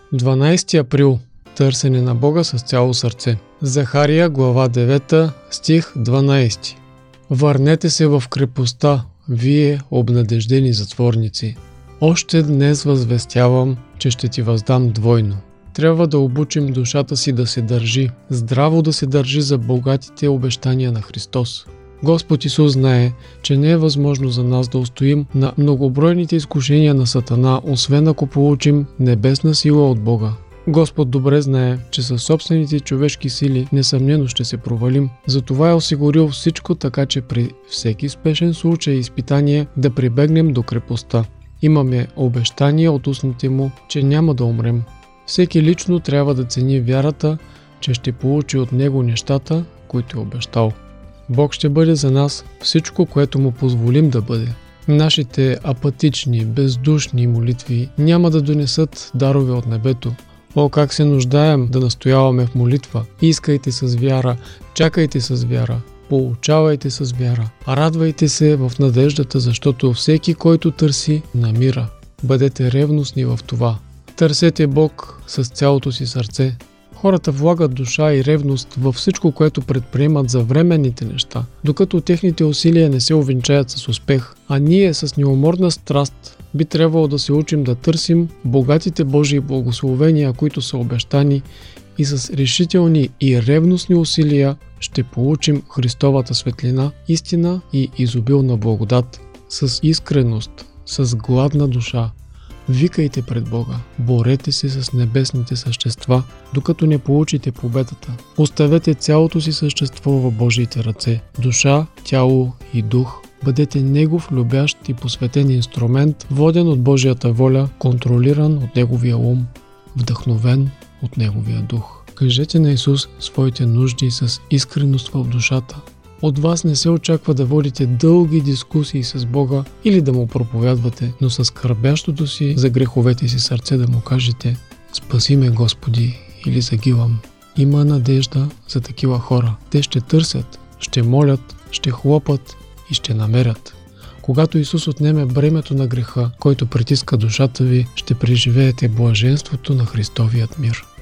12 април. Търсене на Бога с цяло сърце. Захария, глава 9, стих 12. Върнете се в крепостта, вие обнадеждени затворници. Още днес възвестявам, че ще ти въздам двойно. Трябва да обучим душата си да се държи, здраво да се държи за богатите обещания на Христос. Господ Исус знае, че не е възможно за нас да устоим на многобройните изкушения на Сатана, освен ако получим небесна сила от Бога. Господ добре знае, че със собствените човешки сили несъмнено ще се провалим. Затова е осигурил всичко така, че при всеки спешен случай и изпитание да прибегнем до крепостта. Имаме обещание от устните му, че няма да умрем. Всеки лично трябва да цени вярата, че ще получи от него нещата, които е обещал. Бог ще бъде за нас всичко, което му позволим да бъде. Нашите апатични, бездушни молитви няма да донесат дарове от небето. О, как се нуждаем да настояваме в молитва. Искайте с вяра, чакайте с вяра, получавайте с вяра. Радвайте се в надеждата, защото всеки, който търси, намира. Бъдете ревностни в това. Търсете Бог с цялото си сърце. Хората влагат душа и ревност във всичко, което предприемат за временните неща, докато техните усилия не се увенчаят с успех. А ние с неуморна страст би трябвало да се учим да търсим богатите Божии благословения, които са обещани, и с решителни и ревностни усилия ще получим Христовата светлина, истина и изобилна благодат. С искреност, с гладна душа, викайте пред Бога, борете се с небесните същества, докато не получите победата. Оставете цялото си същество в Божиите ръце, душа, тяло и дух. Бъдете Негов любящ и посветен инструмент, воден от Божията воля, контролиран от Неговия ум, вдъхновен от Неговия дух. Кажете на Исус своите нужди с искреност в душата. От вас не се очаква да водите дълги дискусии с Бога или да му проповядвате, но с скърбящото си за греховете си сърце да му кажете: „Спаси ме, Господи, или загивам“. Има надежда за такива хора. Те ще търсят, ще молят, ще хлопат и ще намерят. Когато Исус отнеме бремето на греха, който притиска душата ви, ще преживеете блаженството на Христовият мир.